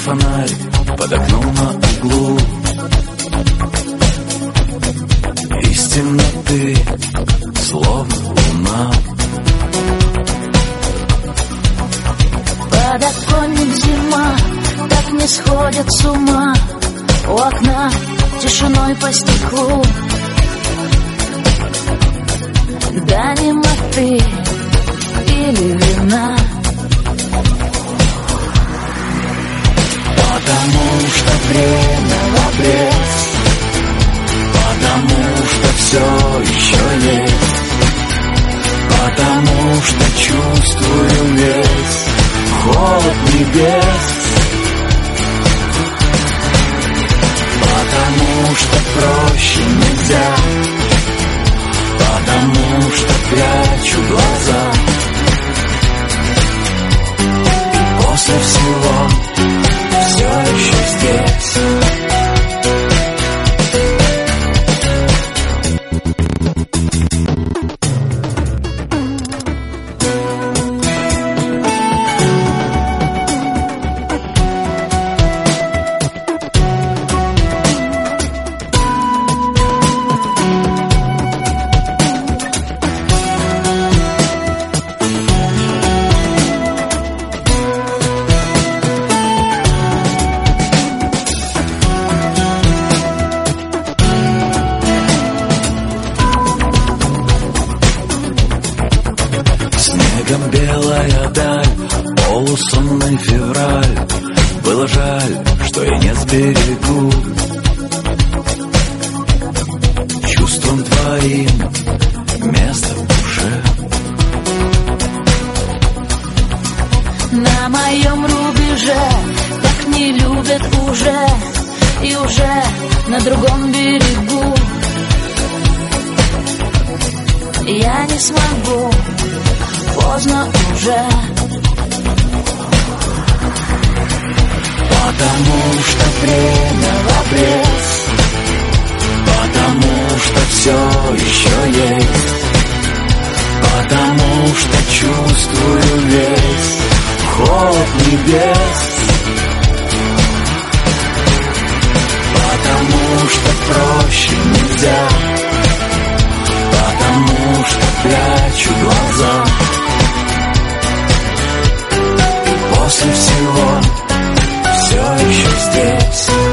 фонарь под окном на углу. Из темноты, словно луна. Подоконник зима, так не сходят с ума. У окна тишиной по стеклу. Да немоты или вина. Потому что время в обрез, потому что все еще есть, потому что чувствую весь холод небес, потому что проще нельзя, потому что прячу глаза. И после всего все еще здесь. Снегом белая даль, полусонный февраль. Было жаль, что я не сберегу чувством твоим место в душе. На моем рубеже так не любят уже, и уже на другом берегу. Я не смогу, поздно уже. Потому что время в обрез, потому что все еще есть, потому что чувствую весь холод небес, потому что проще нельзя, потому что прячу глаза. И после всего все еще здесь.